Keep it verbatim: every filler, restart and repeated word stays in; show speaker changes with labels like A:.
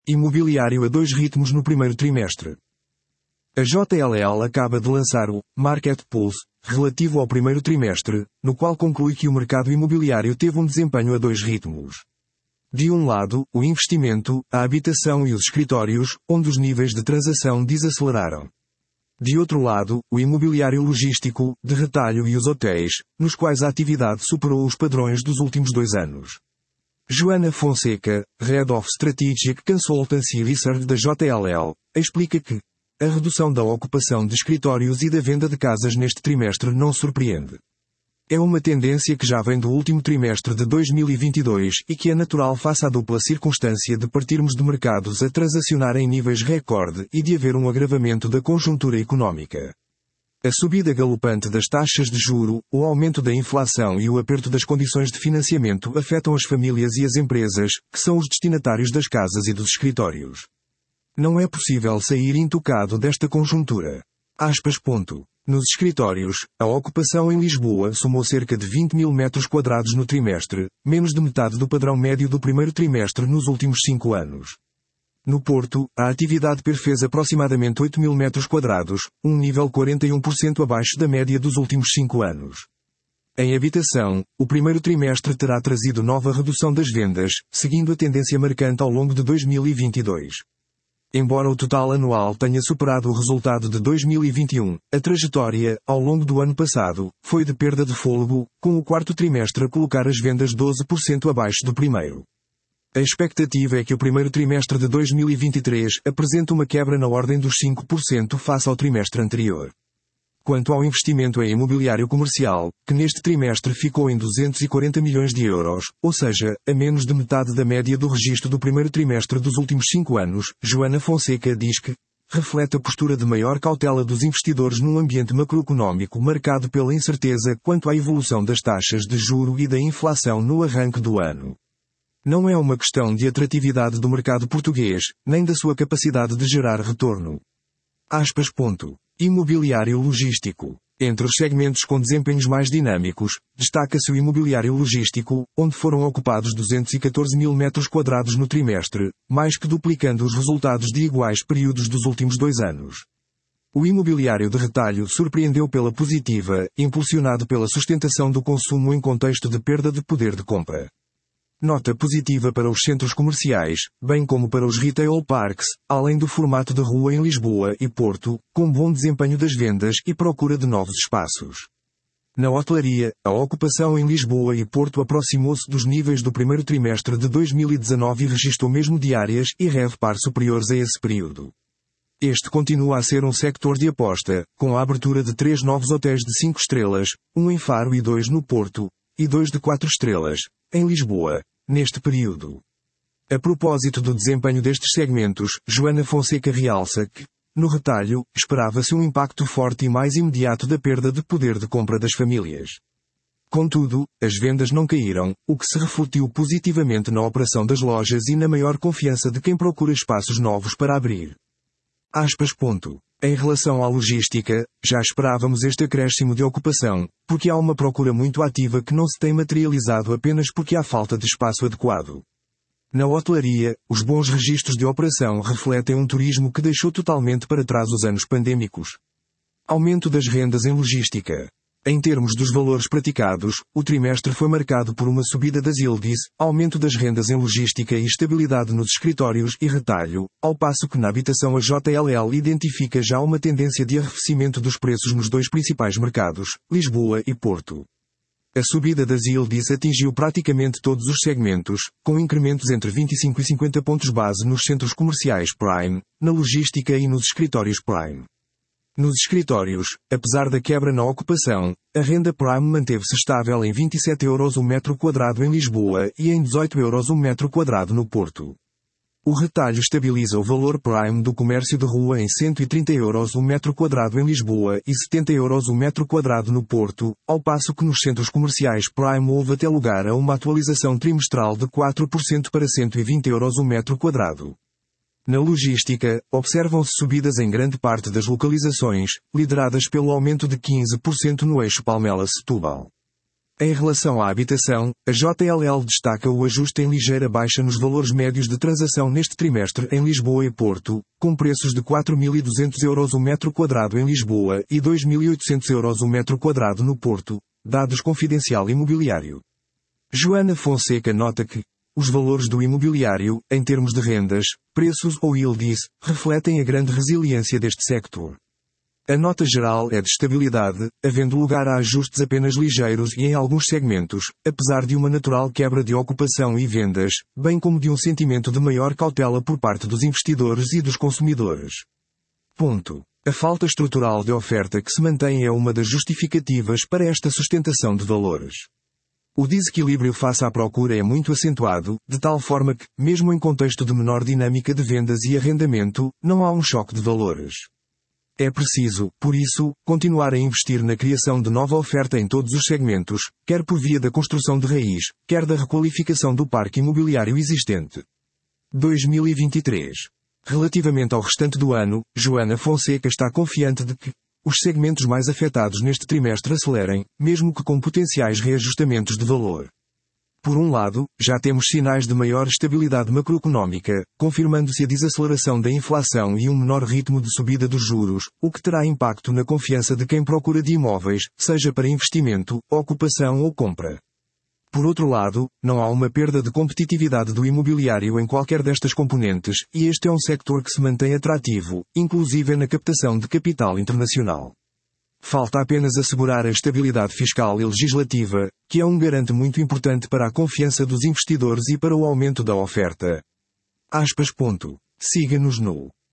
A: Imobiliário a dois ritmos no primeiro trimestre. A J L L acaba de lançar o Market Pulse, relativo ao primeiro trimestre, no qual conclui que o mercado imobiliário teve um desempenho a dois ritmos. De um lado, o investimento, a habitação e os escritórios, onde os níveis de transação desaceleraram. De outro lado, o imobiliário logístico, de retalho e os hotéis, nos quais a atividade superou os padrões dos últimos dois anos. Joana Fonseca, Head of Strategic Consultancy Research da J L L, explica que a redução da ocupação de escritórios e da venda de casas neste trimestre não surpreende. É uma tendência que já vem do último trimestre de dois mil e vinte e dois e que é natural face à dupla circunstância de partirmos de mercados a transacionar em níveis recorde e de haver um agravamento da conjuntura económica. A subida galopante das taxas de juro, o aumento da inflação e o aperto das condições de financiamento afetam as famílias e as empresas, que são os destinatários das casas e dos escritórios. Não é possível sair intocado desta conjuntura. Aspas. Ponto. Nos escritórios, a ocupação em Lisboa somou cerca de vinte mil metros quadrados no trimestre, menos de metade do padrão médio do primeiro trimestre nos últimos cinco anos. No Porto, a atividade per fez aproximadamente oito mil metros quadrados, um nível quarenta e um por cento abaixo da média dos últimos cinco anos. Em habitação, o primeiro trimestre terá trazido nova redução das vendas, seguindo a tendência marcante ao longo de dois mil e vinte e dois. Embora o total anual tenha superado o resultado de dois mil e vinte e um, a trajetória, ao longo do ano passado, foi de perda de fôlego, com o quarto trimestre a colocar as vendas doze por cento abaixo do primeiro. A expectativa é que o primeiro trimestre de dois mil e vinte e três apresente uma quebra na ordem dos cinco por cento face ao trimestre anterior. Quanto ao investimento em imobiliário comercial, que neste trimestre ficou em duzentos e quarenta milhões de euros, ou seja, a menos de metade da média do registro do primeiro trimestre dos últimos cinco anos, Joana Fonseca diz que reflete a postura de maior cautela dos investidores num ambiente macroeconómico marcado pela incerteza quanto à evolução das taxas de juro e da inflação no arranque do ano. Não é uma questão de atratividade do mercado português, nem da sua capacidade de gerar retorno. Aspas. Ponto. Imobiliário logístico. Entre os segmentos com desempenhos mais dinâmicos, destaca-se o imobiliário logístico, onde foram ocupados duzentos e catorze mil metros quadrados no trimestre, mais que duplicando os resultados de iguais períodos dos últimos dois anos. O imobiliário de retalho surpreendeu pela positiva, impulsionado pela sustentação do consumo em contexto de perda de poder de compra. Nota positiva para os centros comerciais, bem como para os retail parks, além do formato de rua em Lisboa e Porto, com bom desempenho das vendas e procura de novos espaços. Na hotelaria, a ocupação em Lisboa e Porto aproximou-se dos níveis do primeiro trimestre de dois mil e dezenove e registrou mesmo diárias e RevPAR superiores a esse período. Este continua a ser um sector de aposta, com a abertura de três novos hotéis de cinco estrelas, um em Faro e dois no Porto, e dois de quatro estrelas, em Lisboa, neste período. A propósito do desempenho destes segmentos, Joana Fonseca realça que, no retalho, esperava-se um impacto forte e mais imediato da perda de poder de compra das famílias. Contudo, as vendas não caíram, o que se refletiu positivamente na operação das lojas e na maior confiança de quem procura espaços novos para abrir. Aspas. Ponto. Em relação à logística, já esperávamos este acréscimo de ocupação, porque há uma procura muito ativa que não se tem materializado apenas porque há falta de espaço adequado. Na hotelaria, os bons registros de operação refletem um turismo que deixou totalmente para trás os anos pandêmicos. Aumento das rendas em logística. Em termos dos valores praticados, o trimestre foi marcado por uma subida das yields, aumento das rendas em logística e estabilidade nos escritórios e retalho, ao passo que na habitação a J L L identifica já uma tendência de arrefecimento dos preços nos dois principais mercados, Lisboa e Porto. A subida das yields atingiu praticamente todos os segmentos, com incrementos entre vinte e cinco e cinquenta pontos base nos centros comerciais Prime, na logística e nos escritórios Prime. Nos escritórios, apesar da quebra na ocupação, a renda Prime manteve-se estável em vinte e sete euros o metro quadrado em Lisboa e em dezoito euros o metro quadrado no Porto. O retalho estabiliza o valor Prime do comércio de rua em cento e trinta euros o metro quadrado em Lisboa e setenta euros o metro quadrado no Porto, ao passo que nos centros comerciais Prime houve até lugar a uma atualização trimestral de quatro por cento para cento e vinte euros o metro quadrado. Na logística, observam-se subidas em grande parte das localizações, lideradas pelo aumento de quinze por cento no eixo Palmela-Setúbal. Em relação à habitação, a J L L destaca o ajuste em ligeira baixa nos valores médios de transação neste trimestre em Lisboa e Porto, com preços de quatro mil e duzentos euros o metro quadrado em Lisboa e dois mil e oitocentos euros o metro quadrado no Porto, dados Confidencial Imobiliário. Joana Fonseca nota que os valores do imobiliário, em termos de rendas, preços ou yields, refletem a grande resiliência deste sector. A nota geral é de estabilidade, havendo lugar a ajustes apenas ligeiros e em alguns segmentos, apesar de uma natural quebra de ocupação e vendas, bem como de um sentimento de maior cautela por parte dos investidores e dos consumidores. Ponto. A falta estrutural de oferta que se mantém é uma das justificativas para esta sustentação de valores. O desequilíbrio face à procura é muito acentuado, de tal forma que, mesmo em contexto de menor dinâmica de vendas e arrendamento, não há um choque de valores. É preciso, por isso, continuar a investir na criação de nova oferta em todos os segmentos, quer por via da construção de raiz, quer da requalificação do parque imobiliário existente. dois mil e vinte e três. Relativamente ao restante do ano, Joana Fonseca está confiante de que os segmentos mais afetados neste trimestre acelerem, mesmo que com potenciais reajustamentos de valor. Por um lado, já temos sinais de maior estabilidade macroeconómica, confirmando-se a desaceleração da inflação e um menor ritmo de subida dos juros, o que terá impacto na confiança de quem procura de imóveis, seja para investimento, ocupação ou compra. Por outro lado, não há uma perda de competitividade do imobiliário em qualquer destas componentes, e este é um sector que se mantém atrativo, inclusive na captação de capital internacional. Falta apenas assegurar a estabilidade fiscal e legislativa, que é um garante muito importante para a confiança dos investidores e para o aumento da oferta. Aspas. Siga-nos no